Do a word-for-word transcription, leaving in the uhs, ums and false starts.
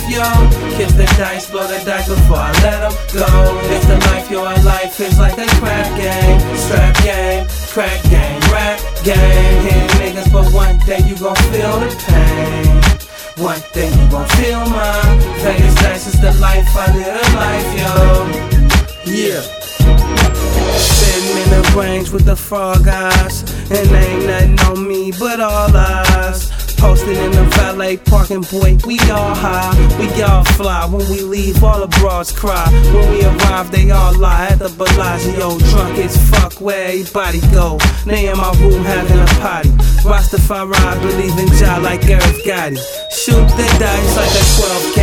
yo. Kiss the dice, blow the dice before I let them go. It's the life, yo, our life is like a crack game. Strap game, crack game, rap game. Here niggas, but one day you gon' feel the pain. One day you gon' feel mine. Vegas dice is the life, I live a life, yo. Yeah. Sitting in the range with the frog eyes, and ain't nothing on me but all eyes. Posted in the valet parking, boy, we all high, we all fly. When we leave, all the broads cry. When we arrive, they all lie at the Bellagio. Drunk as fuck, where everybody go. They in my room having a party. Rastafari, believe in Jah like Eric Gotti. Shoot the dice like a twelve K.